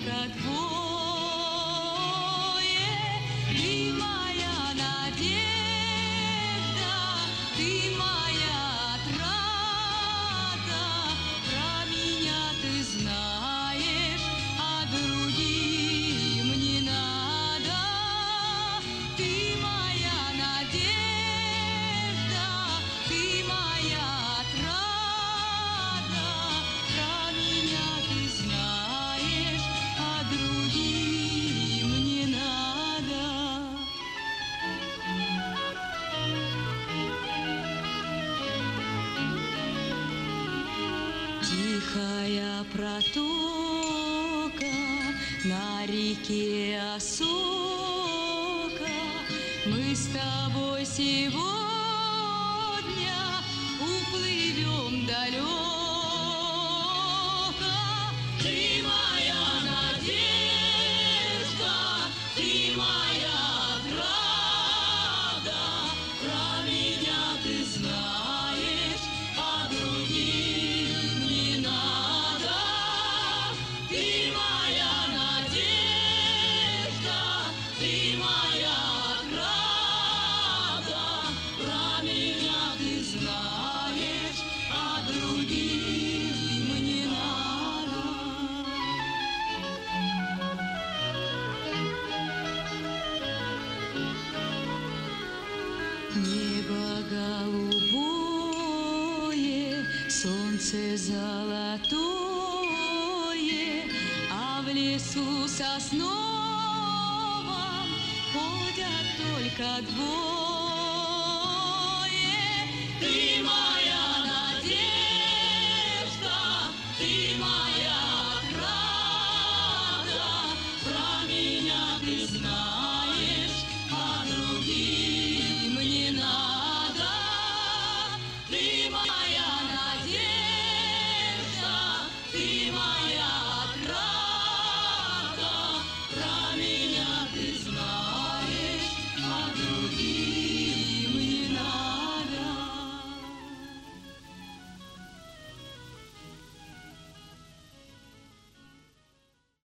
только двое. Ты моя надежда, ты моя отрада. Про меня ты знаешь, а другим не надо. Ты моя надежда, ты моя отрада. Про меня ты знаешь, а другим не надо. Тихая протока на реке Осока, мы с тобой сегодня уплывем далеко. Ты моя надежда, ты моя отрада. Про меня ты знаешь, а другим не надо. Ты моя надежда, ты моя отрада. Про меня ты знаешь, а другим не надо. Небо голубое, солнце золотое, а в лесу сосновом ходят только двое. Ты